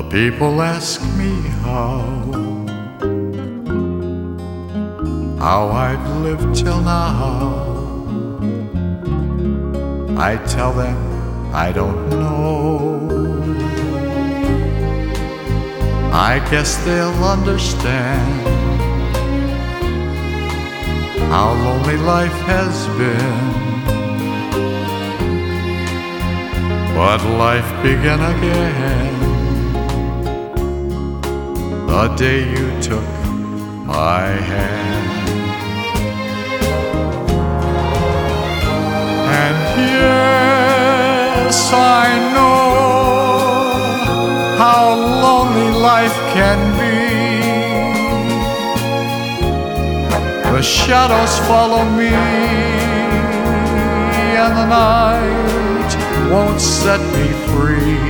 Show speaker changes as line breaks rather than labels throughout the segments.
People ask me how I've lived till now. I tell them I don't know. I guess they'll understand how lonely life has been. But life began again the day you took my hand. And yes, I know how lonely life can be. The shadows follow me, and the night won't set me free.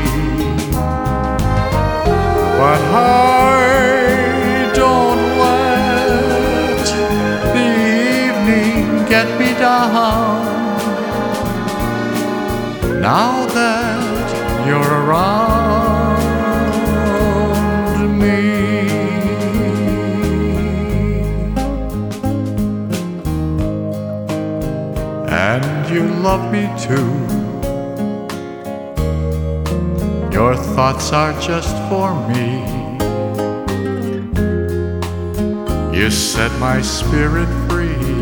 But I don't let the evening get me down. Now that you're around me, and you love me too. Your thoughts are just for me. You set my spirit free,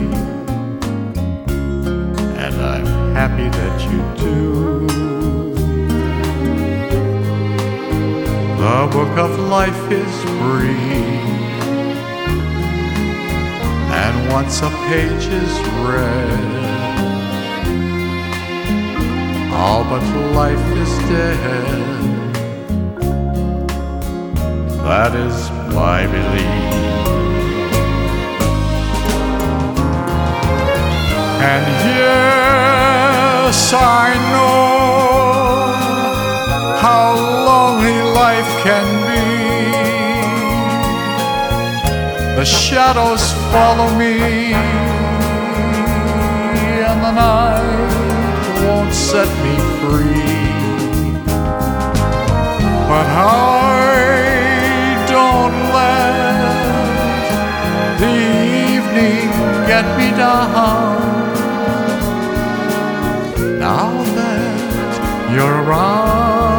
and I'm happy that you do. The book of life is brief, and once a page is read, all but life is dead. That is my belief. And yes, I know how lonely life can be. The shadows follow me, and the night won't set me free. But I don't let the evening get me down. Now that you're around